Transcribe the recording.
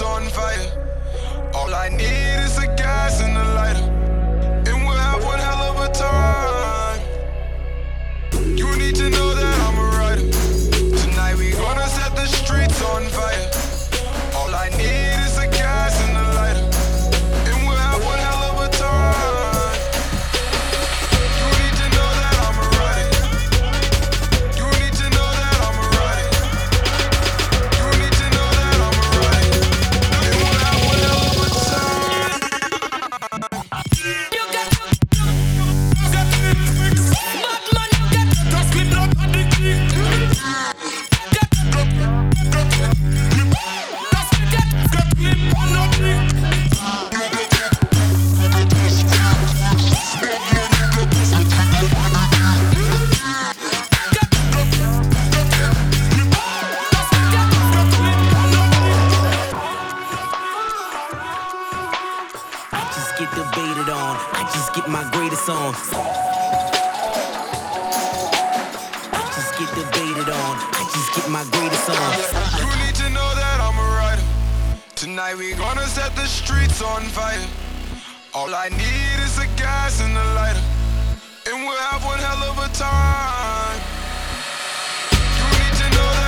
on fire. All I need is a gas and a lighter, and we'll have one hell of a time. You need to know that I'm a rider. Tonight we gonna set the streets on fire. All I need is a gas and a lighter, and we'll have one hell of a time. You need to know that I'm a rider. You need to know that I'm a rider. You need to know that I'm a rider, and we'll have one hell of a time. You got Batman, you got just clip blood on the key. Just get debated on. I just get my greatest on. I just get debated on. I just get my greatest on. You need to know that I'm a rider. Tonight we gonna set the streets on fire. All I need is a gas and a lighter, and we'll have one hell of a time. You need to know that